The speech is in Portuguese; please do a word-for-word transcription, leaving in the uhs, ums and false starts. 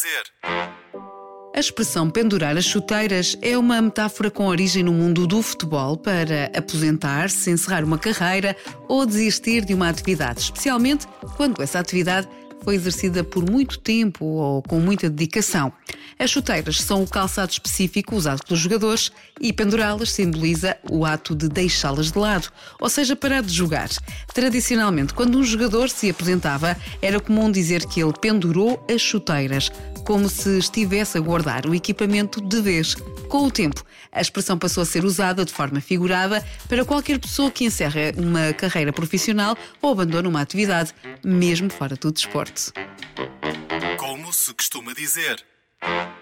dizer. A expressão pendurar as chuteiras é uma metáfora com origem no mundo do futebol para aposentar-se, encerrar uma carreira ou desistir de uma atividade, especialmente quando essa atividade foi exercida por muito tempo ou com muita dedicação. As chuteiras são o calçado específico usado pelos jogadores e pendurá-las simboliza o ato de deixá-las de lado, ou seja, parar de jogar. Tradicionalmente, quando um jogador se aposentava, era comum dizer que ele pendurou as chuteiras, como se estivesse a guardar o equipamento de vez. Com o tempo, a expressão passou a ser usada de forma figurada para qualquer pessoa que encerra uma carreira profissional ou abandona uma atividade, mesmo fora do desporto. Como se costuma dizer.